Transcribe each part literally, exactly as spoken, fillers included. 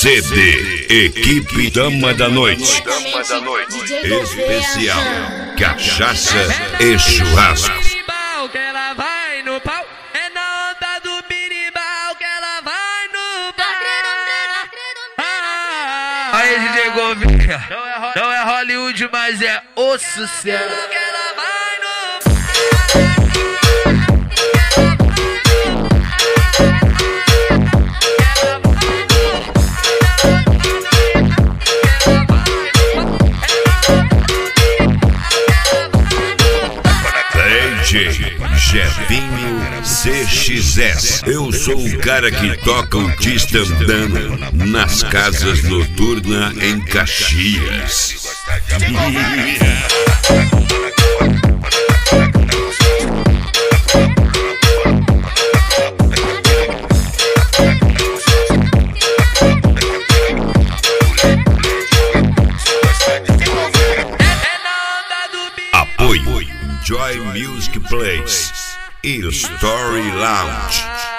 C D Equipe Dama da Noite. Dama da Noite. Especial Cachaça e Churrasco. Que ela vai no pau, é na onda do birimbau que ela vai no pau. Ah, aí, D J Gouveia, não é, não é Hollywood, mas é o sucesso. Que ela vai no D J Jefinho C X S. Eu sou o cara que toca o tistandano nas casas noturnas em Caxias. Apoio Joy Music Place e Story Lounge.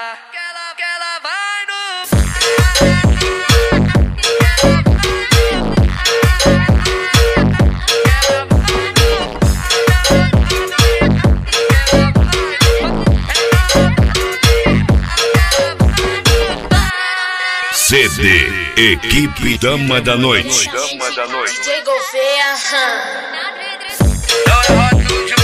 C D Equipe Dama da Noite. Dama da Noite. D J Gouveia, não é Hollywood,